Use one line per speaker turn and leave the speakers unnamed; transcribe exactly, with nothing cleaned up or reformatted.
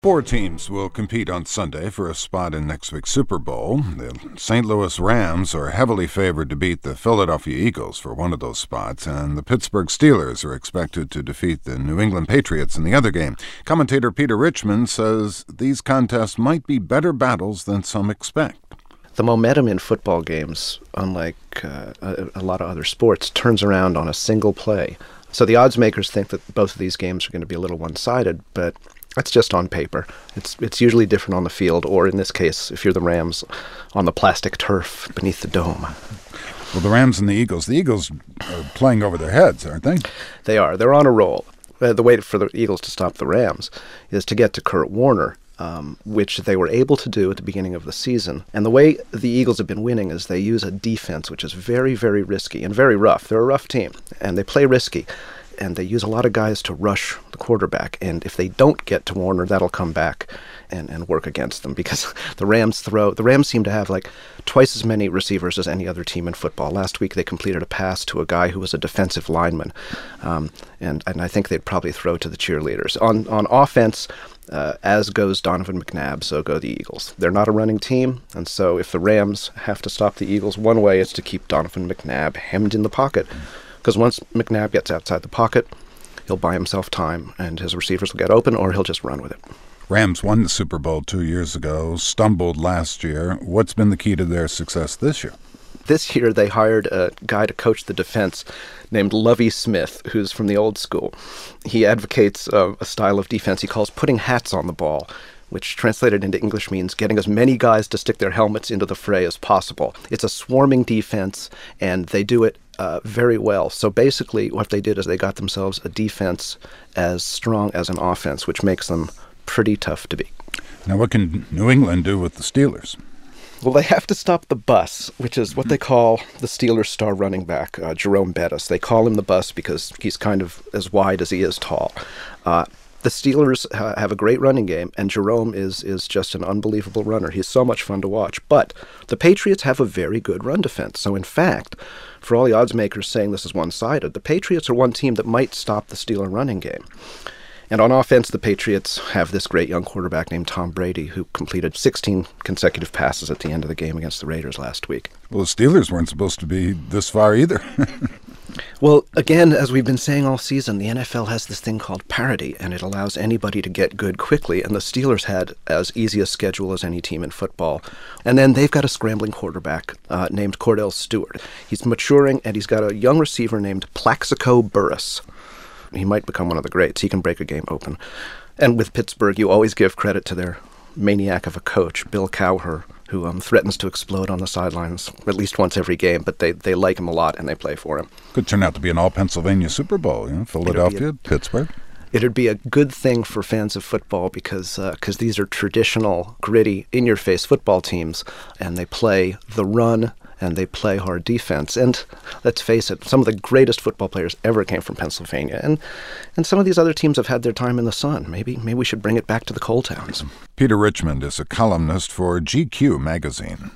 Four teams will compete on Sunday for a spot in next week's Super Bowl. The Saint Louis Rams are heavily favored to beat the Philadelphia Eagles for one of those spots, and the Pittsburgh Steelers are expected to defeat the New England Patriots in the other game. Commentator Peter Richmond says these contests might be better battles than some expect.
The momentum in football games, unlike uh, a, a lot of other sports, turns around on a single play. So the odds makers think that both of these games are going to be a little one-sided, but that's just on paper. It's it's usually different on the field, or in this case, if you're the Rams, on the plastic turf beneath the dome.
Well, the Rams and the Eagles, the Eagles are playing over their heads, aren't they?
They are. They're on a roll. Uh, the way for the Eagles to stop the Rams is to get to Kurt Warner, um, which they were able to do at the beginning of the season. And the way the Eagles have been winning is they use a defense which is very, very risky and very rough. They're a rough team, and they play risky. And they use a lot of guys to rush the quarterback. And if they don't get to Warner, that'll come back and, and work against them, because the Rams throw the Rams seem to have like twice as many receivers as any other team in football. Last week they completed a pass to a guy who was a defensive lineman, um, and and I think they'd probably throw to the cheerleaders. On on offense, uh, as goes Donovan McNabb, so go the Eagles. They're not a running team, and so if the Rams have to stop the Eagles, one way is to keep Donovan McNabb hemmed in the pocket. Because once McNabb gets outside the pocket, he'll buy himself time, and his receivers will get open, or he'll just run with it.
Rams won the Super Bowl two years ago, stumbled last year. What's been the key to their success this year?
This year they hired a guy to coach the defense named Lovie Smith, who's from the old school. He advocates uh, a style of defense he calls putting hats on the ball, which translated into English means getting as many guys to stick their helmets into the fray as possible. It's a swarming defense, and they do it Uh, very well. So basically what they did is they got themselves a defense as strong as an offense, which makes them pretty tough to beat.
Now, what can New England do with the Steelers?
Well, they have to stop the bus, which is what they call the Steelers' star running back, uh, Jerome Bettis. They call him the bus because he's kind of as wide as he is tall. Uh, the Steelers uh, have a great running game, and Jerome is is just an unbelievable runner. He's so much fun to watch. But the Patriots have a very good run defense. So, in fact, for all the odds makers saying this is one-sided, the Patriots are one team that might stop the Steeler running game. And on offense, the Patriots have this great young quarterback named Tom Brady, who completed sixteen consecutive passes at the end of the game against the Raiders last week.
Well, the Steelers weren't supposed to be this far either.
Well, again, as we've been saying all season, the N F L has this thing called parity, and it allows anybody to get good quickly. And the Steelers had as easy a schedule as any team in football. And then they've got a scrambling quarterback uh, named Cordell Stewart. He's maturing, and he's got a young receiver named Plaxico Burress. He might become one of the greats. He can break a game open. And with Pittsburgh, you always give credit to their maniac of a coach, Bill Cowher, who um, threatens to explode on the sidelines at least once every game, but they, they like him a lot and they play for him.
Could turn out to be an all-Pennsylvania Super Bowl, you know, Philadelphia,
a,
Pittsburgh.
It'd be a good thing for fans of football because uh, 'cause these are traditional, gritty, in-your-face football teams, and they play the run and they play hard defense. And let's face it, some of the greatest football players ever came from Pennsylvania. And and some of these other teams have had their time in the sun. Maybe maybe we should bring it back to the coal towns.
Peter Richmond is a columnist for G Q magazine.